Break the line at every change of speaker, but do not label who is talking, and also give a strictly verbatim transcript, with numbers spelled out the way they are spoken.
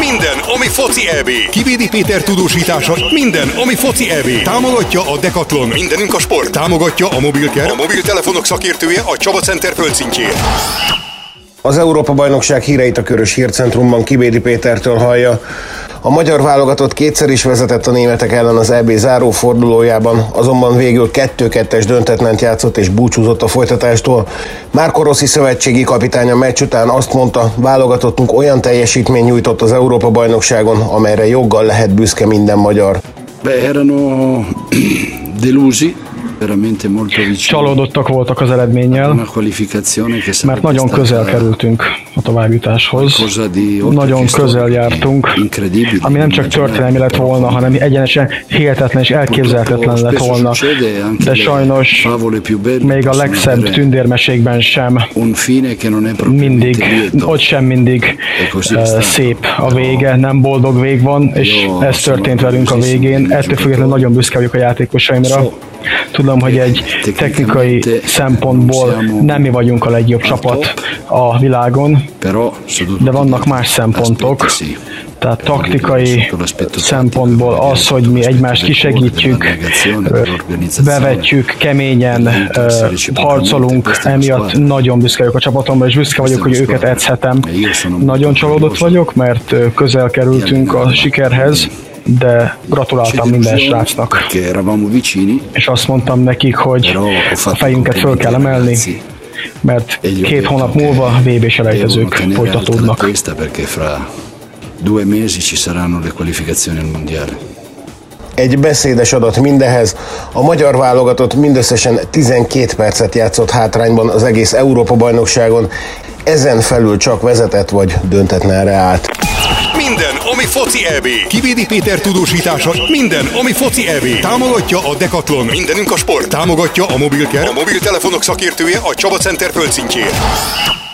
Minden, ami foci é bé. Kivédi Péter tudósítása. Minden, ami foci é bé. Támogatja a Decathlon. Mindenünk a sport. Támogatja a Mobilcare, a mobiltelefonok szakértője, a Csaba Center földszintjén.
Az Európa-bajnokság híreit a Körös Hírcentrumban Kivédi Pétertől hallja. A magyar válogatott kétszer is vezetett a németek ellen az é bé zárófordulójában, azonban végül kettő-kettes döntetlent játszott és búcsúzott a folytatástól. Marco Rossi szövetségi kapitány a meccs után azt mondta, válogatottunk olyan teljesítmény nyújtott az Európa-bajnokságon, amelyre joggal lehet büszke minden magyar.
Beh, erano delusi.
Csalódottak voltak az eredménnyel, mert nagyon közel kerültünk a továbbjutáshoz. Nagyon közel jártunk, ami nem csak történelmi lett volna, hanem egyenesen hihetetlen és elképzelhetetlen lett volna. De sajnos még a legszebb tündérmesékben sem mindig, ott sem mindig uh, szép a vége, nem boldog vég van, és ez történt velünk a végén. Ettől függetlenül nagyon büszke vagyok a játékosaimra. Tudom, hogy egy technikai szempontból nem mi vagyunk a legjobb csapat a világon, de vannak más szempontok. Tehát taktikai szempontból az, hogy mi egymást kisegítjük, bevetjük, keményen harcolunk, emiatt nagyon büszke vagyok a csapatomra, és büszke vagyok, hogy őket edzhetem. Nagyon csalódott vagyok, mert közel kerültünk a sikerhez, de gratuláltam minden srácnak. És azt mondtam nekik, hogy a fejünket föl kell emelni, mert két hónap múlva vé bé selejtezők folytatódnak.
Egy beszédes adat mindehez, a magyar válogatott mindösszesen tizenkét percet játszott hátrányban az egész Európa-bajnokságon, ezen felül csak vezetett vagy döntetlenre állt.
Minden, ami foci é bé. Kivédi Péter tudósítása. Minden, ami foci é bé. Támogatja a Decathlon. Mindenünk a sport. Támogatja a Mobilcare, a mobiltelefonok szakértője, a Csaba Center földszintjén.